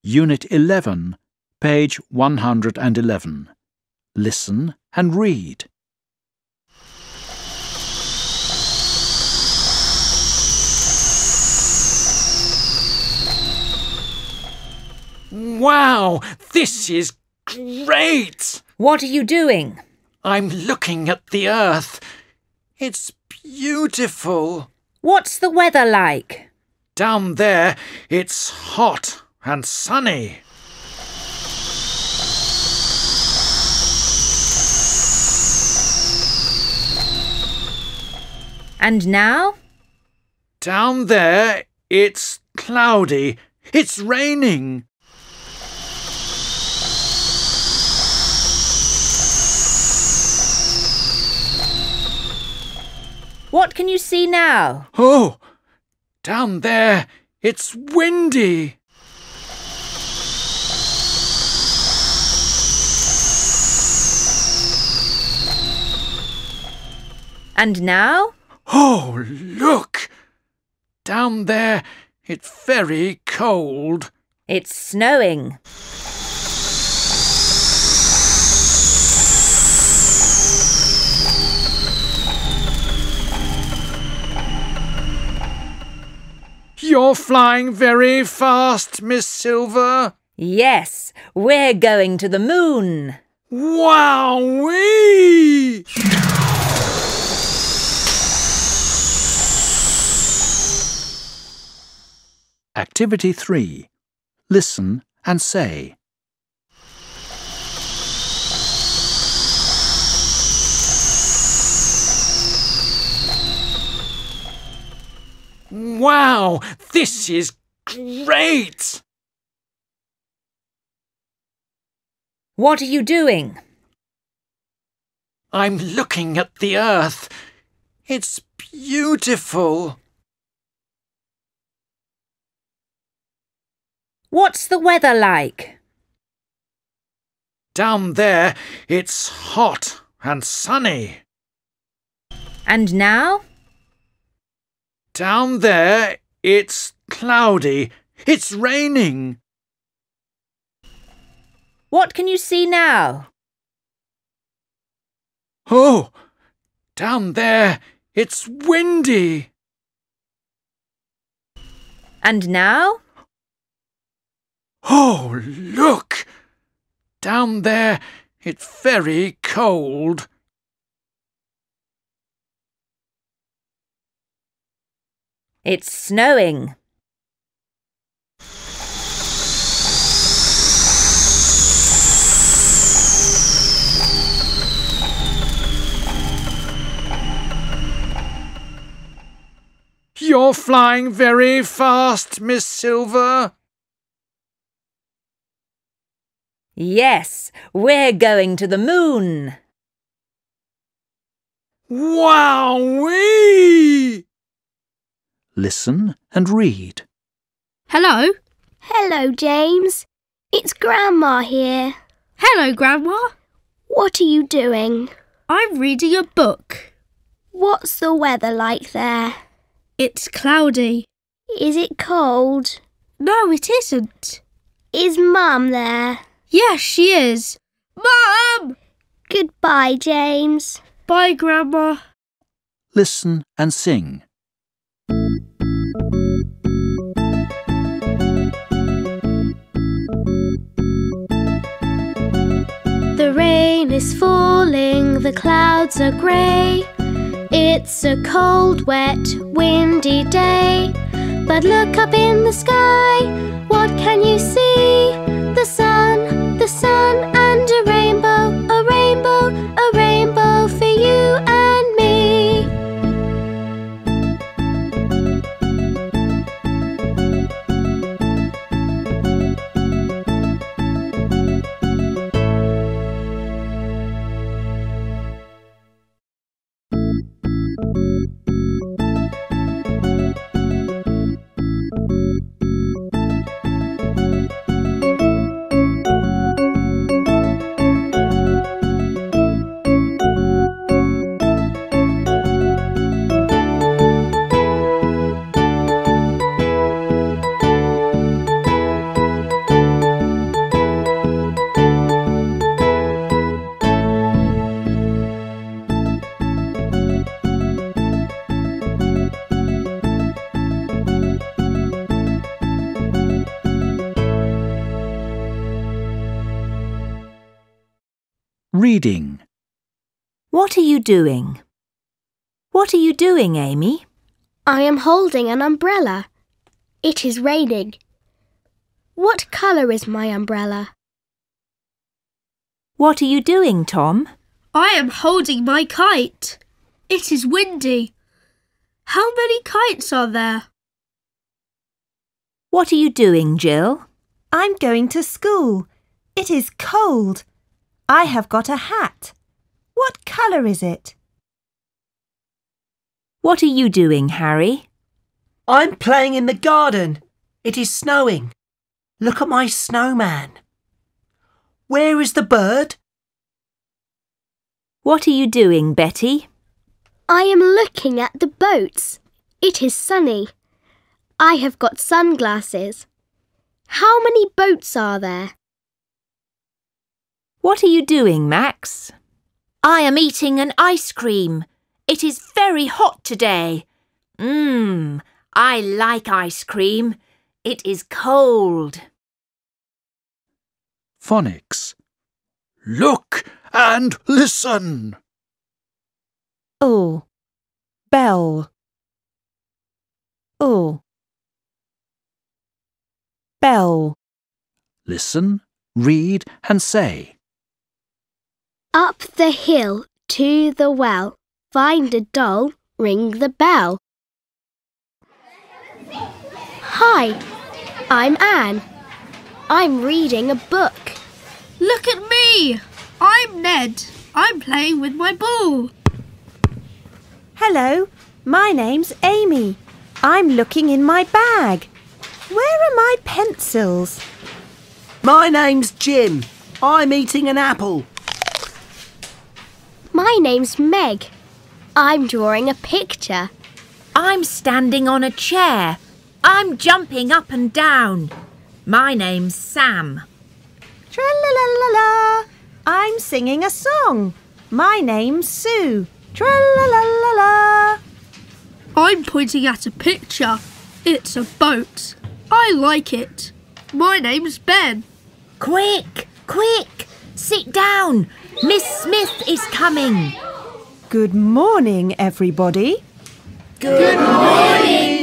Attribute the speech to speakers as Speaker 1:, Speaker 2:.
Speaker 1: Unit 11, page 111. Listen and read.
Speaker 2: Wow, this is great!
Speaker 3: What are you doing?
Speaker 2: I'm looking at the Earth. It's beautiful.
Speaker 3: What's the weather like?
Speaker 2: Down there, it's hot and sunny.
Speaker 3: And now?
Speaker 2: Down there, it's cloudy. It's raining.
Speaker 3: What can you see now?
Speaker 2: Oh, down there, it's windy.
Speaker 3: And now?
Speaker 2: Oh, look! Down there, it's very cold.
Speaker 3: It's snowing.
Speaker 2: You're flying very fast, Miss Silver.
Speaker 3: Yes, we're going to the moon.
Speaker 2: Wowee!
Speaker 1: Activity 3. Listen and say.
Speaker 2: Wow, this is great!
Speaker 3: What are you doing?
Speaker 2: I'm looking at the Earth. It's beautiful.
Speaker 3: What's the weather like?
Speaker 2: Down there, it's hot and sunny.
Speaker 3: And now?
Speaker 2: Down there, it's cloudy. It's raining.
Speaker 3: What can you see now?
Speaker 2: Oh, down there, it's windy.
Speaker 3: And now?
Speaker 2: Oh, look! Down there, it's very cold.
Speaker 3: It's snowing.
Speaker 2: You're flying very fast, Miss Silver.
Speaker 3: Yes, we're going to the moon.
Speaker 2: Wowee!
Speaker 1: Listen and read.
Speaker 4: Hello?
Speaker 5: Hello, James. It's Grandma here.
Speaker 4: Hello, Grandma.
Speaker 5: What are you doing?
Speaker 4: I'm reading a book.
Speaker 5: What's the weather like there?
Speaker 4: It's cloudy.
Speaker 5: Is it cold?
Speaker 4: No, it isn't.
Speaker 5: Is Mum there?
Speaker 4: Yes, she is. Mum!
Speaker 5: Goodbye, James.
Speaker 4: Bye, Grandma.
Speaker 1: Listen and sing.
Speaker 5: The rain is falling, the clouds are grey. It's a cold, wet, windy day. But look up in the sky, what can you see? The sun and a rainbow, a rainbow, a rainbow for you and me.
Speaker 1: Reading.
Speaker 3: What are you doing? What are you doing, Amy?
Speaker 5: I am holding an umbrella. It is raining. What colour is my umbrella?
Speaker 3: What are you doing, Tom?
Speaker 4: I am holding my kite. It is windy. How many kites are there?
Speaker 3: What are you doing, Jill?
Speaker 6: I'm going to school. It is cold. I have got a hat. What colour is it?
Speaker 3: What are you doing, Harry?
Speaker 2: I'm playing in the garden. It is snowing. Look at my snowman. Where is the bird?
Speaker 3: What are you doing, Betty?
Speaker 5: I am looking at the boats. It is sunny. I have got sunglasses. How many boats are there?
Speaker 3: What are you doing, Max? I am eating an ice cream. It is very hot today. I like ice cream. It is cold.
Speaker 1: Phonics. Look and listen.
Speaker 6: Bell. Bell.
Speaker 1: Listen, read and say.
Speaker 5: Up the hill to the well. Find a doll, ring the bell. Hi, I'm Anne. I'm reading a book.
Speaker 4: Look at me. I'm Ned. I'm playing with my ball.
Speaker 6: Hello, my name's Amy. I'm looking in my bag. Where are my pencils?
Speaker 2: My name's Jim. I'm eating an apple.
Speaker 5: My name's Meg. I'm drawing a picture.
Speaker 3: I'm standing on a chair. I'm jumping up and down. My name's Sam.
Speaker 6: Tra-la-la-la-la. I'm singing a song. My name's Sue. Tra-la-la-la-la.
Speaker 4: I'm pointing at a picture. It's a boat. I like it. My name's Ben.
Speaker 3: Quick, quick, sit down. Miss Smith is coming.
Speaker 6: Good morning, everybody.
Speaker 3: Good morning.